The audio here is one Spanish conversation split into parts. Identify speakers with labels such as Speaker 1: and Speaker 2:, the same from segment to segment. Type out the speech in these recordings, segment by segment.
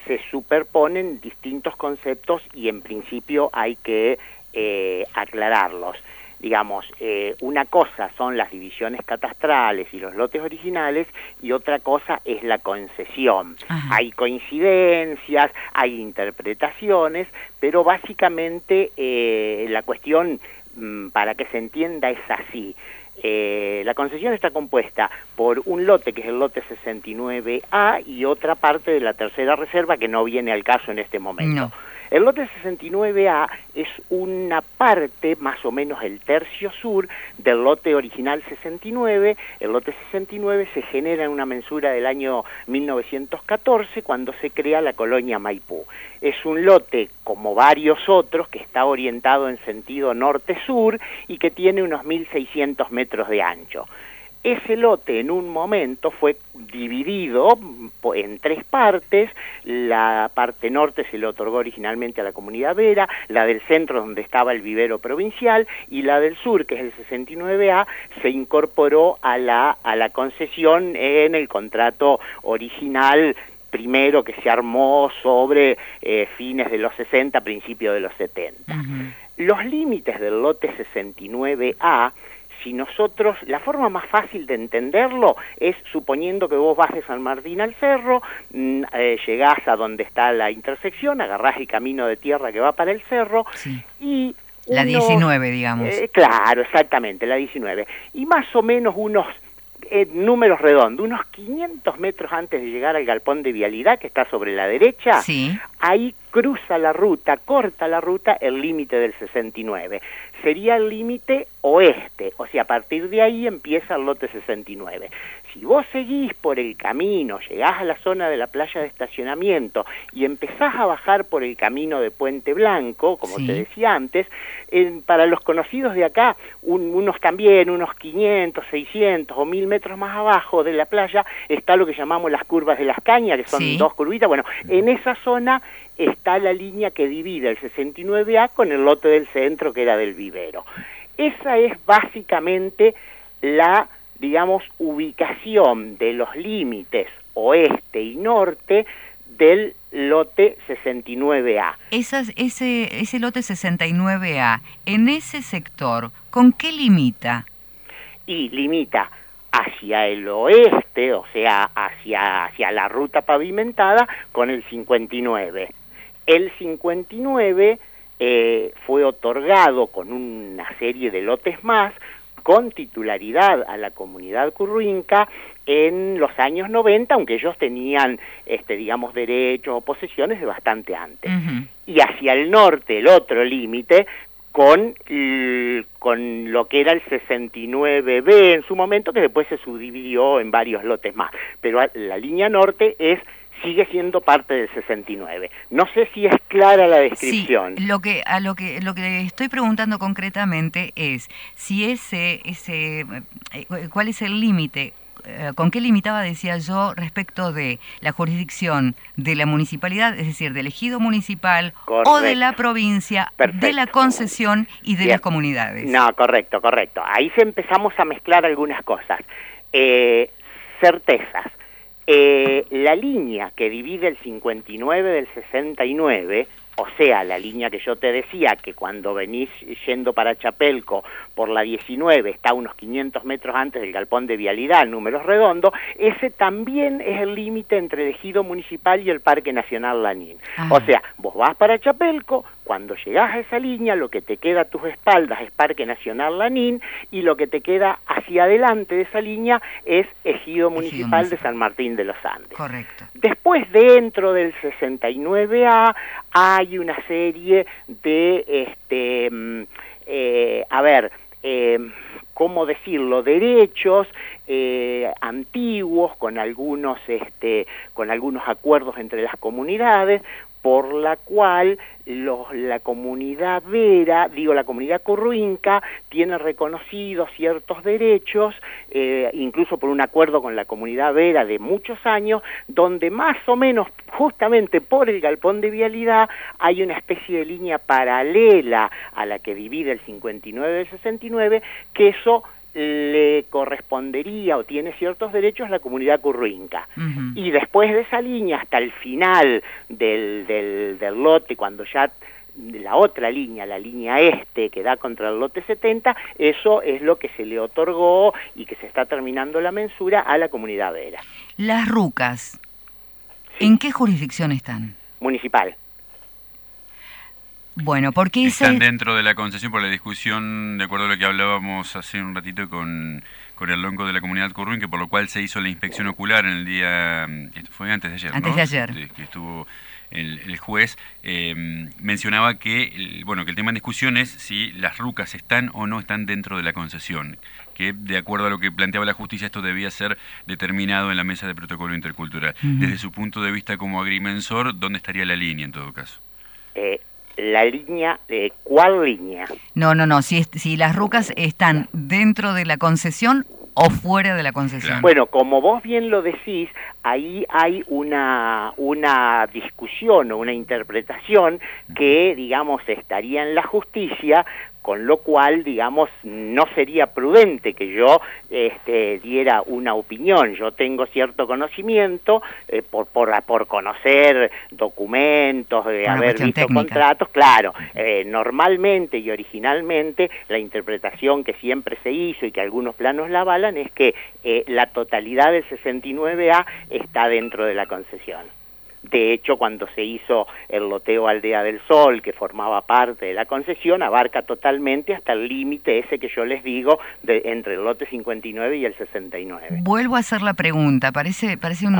Speaker 1: se superponen distintos conceptos y en principio hay que aclararlos. Digamos, una cosa son las divisiones catastrales y los lotes originales y otra cosa es la concesión. Ajá. Hay coincidencias, hay interpretaciones, pero básicamente la cuestión, para que se entienda, es así. La concesión está compuesta por un lote que es el lote 69A y otra parte de la tercera reserva que no viene al caso en este momento. No. El lote 69A es una parte, más o menos el tercio sur, del lote original 69. El lote 69 se genera en una mensura del año 1914, cuando se crea la colonia Maipú. Es un lote, como varios otros, que está orientado en sentido norte-sur y que tiene unos 1.600 metros de ancho. Ese lote en un momento fue dividido en tres partes. La parte norte se le otorgó originalmente a la comunidad Vera, la del centro donde estaba el vivero provincial y la del sur, que es el 69A, se incorporó a la concesión en el contrato original primero que se armó sobre fines de los 60, principios de los 70. Uh-huh. Los límites del lote 69A, si nosotros, la forma más fácil de entenderlo es suponiendo que vos vas de San Martín al cerro, llegás a donde está la intersección, agarrás el camino de tierra que va para el cerro, sí. Y
Speaker 2: la 19, digamos.
Speaker 1: Claro, exactamente, la 19. Y más o menos unos números redondos, unos 500 metros antes de llegar al galpón de vialidad que está sobre la derecha, sí. Ahí cruza la ruta, corta la ruta, el límite del 69. Sería el límite oeste, o sea, a partir de ahí empieza el lote 69. Si vos seguís por el camino, llegás a la zona de la playa de estacionamiento y empezás a bajar por el camino de Puente Blanco, como sí. Te decía antes, para los conocidos de acá, unos 500, 600 o 1000 metros más abajo de la playa, está lo que llamamos las curvas de las cañas, que son sí. Dos curvitas. Bueno, en esa zona está la línea que divide el 69A con el lote del centro, que era del vivero. Esa es básicamente la, digamos, ubicación de los límites oeste y norte del lote 69A.
Speaker 2: Ese lote 69A, en ese sector, ¿con qué limita?
Speaker 1: Y limita hacia el oeste, o sea, hacia la ruta pavimentada, con el 59. El 59 fue otorgado con una serie de lotes más, con titularidad a la comunidad curruinca en los años 90, aunque ellos tenían, digamos, derechos o posesiones de bastante antes. Uh-huh. Y hacia el norte, el otro límite, con lo que era el 69B en su momento, que después se subdividió en varios lotes más. Pero la línea norte sigue siendo parte del 69. No sé si es clara la descripción.
Speaker 2: Sí, lo que estoy preguntando concretamente es si cuál es el límite, con qué limitaba, decía yo, respecto de la jurisdicción de la municipalidad, es decir, del ejido municipal. Correcto. O de la provincia. Perfecto. De la concesión y de Bien. Las comunidades.
Speaker 1: No, correcto. Ahí empezamos a mezclar algunas cosas. Certezas. La línea que divide el 59 del 69, o sea, la línea que yo te decía, que cuando venís yendo para Chapelco por la 19 está unos 500 metros antes del galpón de vialidad, números redondos, ese también es el límite entre el ejido municipal y el Parque Nacional Lanín. Ajá. O sea, vos vas para Chapelco, cuando llegás a esa línea, lo que te queda a tus espaldas es Parque Nacional Lanín, y lo que te queda hacia adelante de esa línea es ejido municipal de San Martín de los Andes. Correcto. Después, dentro del 69A, hay una serie de, ¿cómo decirlo?, derechos antiguos con algunos acuerdos entre las comunidades, por la cual la comunidad Vera, la comunidad curruinca, tiene reconocidos ciertos derechos, incluso por un acuerdo con la comunidad Vera de muchos años, donde más o menos, justamente por el galpón de vialidad, hay una especie de línea paralela a la que divide el 59 del 69, que eso le correspondería o tiene ciertos derechos la comunidad curruinca. Y después de esa línea, hasta el final del lote, cuando ya la otra línea, la línea este, que da contra el lote 70, eso es lo que se le otorgó y que se está terminando la mensura a la comunidad Vera.
Speaker 2: Las rucas, sí. ¿En qué jurisdicción están?
Speaker 1: Municipal.
Speaker 2: Bueno, porque
Speaker 3: están dentro de la concesión por la discusión, de acuerdo a lo que hablábamos hace un ratito con el lonco de la comunidad Curruín, que por lo cual se hizo la inspección ocular en el día, esto fue antes de ayer,
Speaker 2: antes de ayer,
Speaker 3: que estuvo el juez, mencionaba que el tema en discusión es si las rucas están o no están dentro de la concesión, que de acuerdo a lo que planteaba la justicia esto debía ser determinado en la mesa de protocolo intercultural. Desde su punto de vista como agrimensor, ¿dónde estaría la línea en todo caso?
Speaker 1: La línea, ¿cuál línea?
Speaker 2: No, si las rucas están dentro de la concesión o fuera de la concesión.
Speaker 3: Claro.
Speaker 1: Bueno, como vos bien lo decís, ahí hay una discusión o una interpretación que, digamos, estaría en la justicia, con lo cual, digamos, no sería prudente que yo diera una opinión. Yo tengo cierto conocimiento por conocer documentos, haber visto técnica. Contratos, claro. Normalmente y originalmente la interpretación que siempre se hizo y que algunos planos la avalan es que la totalidad del 69A está dentro de la concesión. De hecho, cuando se hizo el loteo Aldea del Sol, que formaba parte de la concesión, abarca totalmente hasta el límite ese que yo les digo, entre el lote 59 y el 69.
Speaker 2: Vuelvo a hacer la pregunta, parece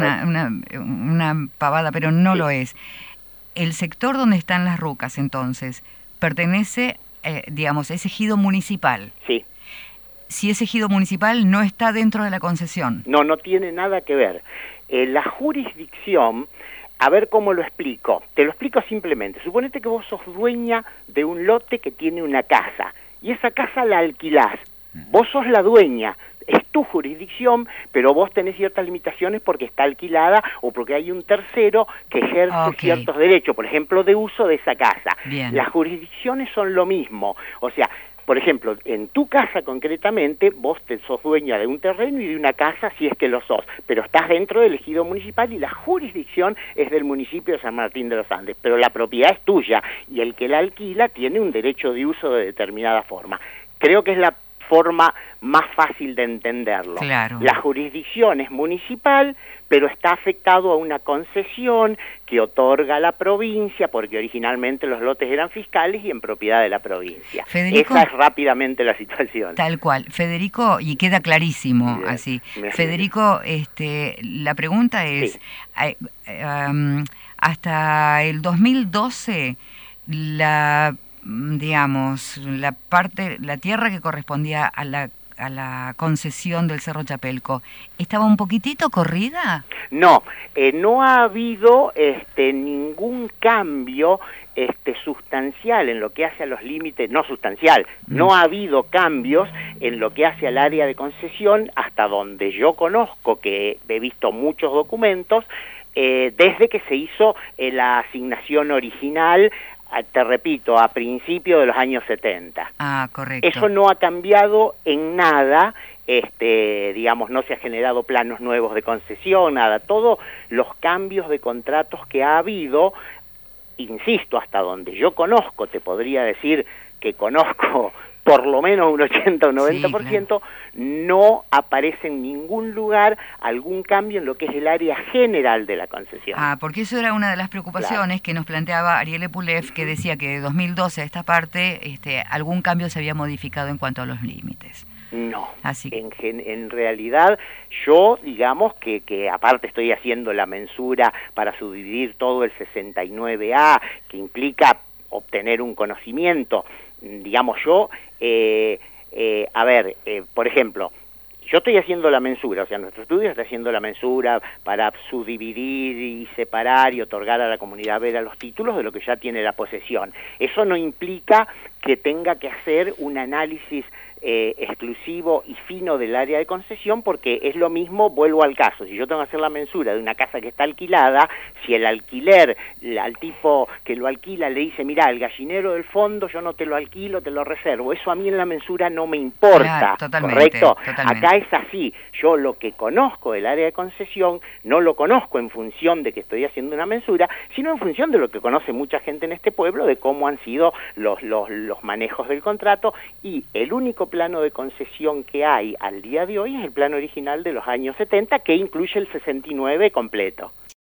Speaker 2: una pavada, pero no lo es. El sector donde están las rucas, entonces, pertenece, es ejido municipal.
Speaker 1: Sí.
Speaker 2: Si es ejido municipal, no está dentro de la concesión.
Speaker 1: No tiene nada que ver. La jurisdicción... A ver cómo lo explico. Te lo explico simplemente. Suponete que vos sos dueña de un lote que tiene una casa y esa casa la alquilás. Vos sos la dueña, es tu jurisdicción, pero vos tenés ciertas limitaciones porque está alquilada o porque hay un tercero que ejerce ciertos derechos, por ejemplo, de uso de esa casa.
Speaker 2: Bien.
Speaker 1: Las jurisdicciones son lo mismo. O sea, por ejemplo, en tu casa concretamente, vos sos dueña de un terreno y de una casa si es que lo sos, pero estás dentro del ejido municipal y la jurisdicción es del municipio de San Martín de los Andes, pero la propiedad es tuya y el que la alquila tiene un derecho de uso de determinada forma. Creo que es la forma más fácil de entenderlo.
Speaker 2: Claro.
Speaker 1: La jurisdicción es municipal, pero está afectado a una concesión que otorga la provincia, porque originalmente los lotes eran fiscales y en propiedad de la provincia.
Speaker 2: Federico,
Speaker 1: esa es rápidamente la situación.
Speaker 2: Tal cual. Federico, y queda clarísimo
Speaker 1: Bien,
Speaker 2: así. Federico, la pregunta es, sí. Hasta el 2012, la tierra que correspondía a la concesión del Cerro Chapelco, ¿estaba un poquitito corrida?
Speaker 1: No, no ha habido ningún cambio sustancial en lo que hace a los límites, no sustancial, no ha habido cambios en lo que hace al área de concesión hasta donde yo conozco, que he visto muchos documentos, desde que se hizo la asignación original, te repito, a principios de los años 70.
Speaker 2: Ah, correcto.
Speaker 1: Eso no ha cambiado en nada, no se ha generado planos nuevos de concesión, nada. Todos los cambios de contratos que ha habido, insisto, hasta donde yo conozco, te podría decir que conozco por lo menos un 80 o 90%, sí, claro. No aparece en ningún lugar algún cambio en lo que es el área general de la concesión.
Speaker 2: Ah, porque eso era una de las preocupaciones, claro, que nos planteaba Ariel Epulef, que decía que de 2012 a esta parte algún cambio se había modificado en cuanto a los límites.
Speaker 1: No,
Speaker 2: así.
Speaker 1: En realidad yo, digamos que aparte estoy haciendo la mensura para subdividir todo el 69A, que implica obtener un conocimiento, digamos yo, por ejemplo, yo estoy haciendo la mensura, o sea, nuestro estudio está haciendo la mensura para subdividir y separar y otorgar a la comunidad vera los títulos de lo que ya tiene la posesión. Eso no implica que tenga que hacer un análisis exclusivo y fino del área de concesión, porque es lo mismo, vuelvo al caso, si yo tengo que hacer la mensura de una casa que está alquilada, si el alquiler, al tipo que lo alquila le dice, mira, el gallinero del fondo yo no te lo alquilo, te lo reservo, eso a mí en la mensura no me importa,
Speaker 2: claro,
Speaker 1: ¿correcto?
Speaker 2: Totalmente.
Speaker 1: Acá es así, yo lo que conozco del área de concesión no lo conozco en función de que estoy haciendo una mensura, sino en función de lo que conoce mucha gente en este pueblo, de cómo han sido los manejos del contrato, y el único plano de concesión que hay al día de hoy es el plano original de los años 70, que incluye el 69 completo.